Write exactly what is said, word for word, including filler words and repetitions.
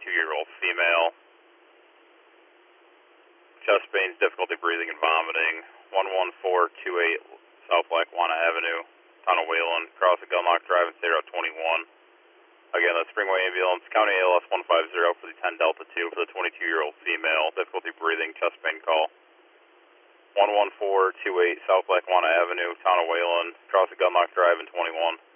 twenty-two-year-old female. Chest pains, difficulty breathing and vomiting. one one four two eight South Lackawanna Avenue, Town of Wayland, cross the Gunlock Drive and State Route twenty-one. Again, that's Springway Ambulance, County A L S one five zero for the ten Delta two for the twenty-two-year-old female, difficulty breathing, chest pain call. one one four two eight South Lackawanna Avenue, Town of Wayland, cross the Gunlock Drive and twenty-one.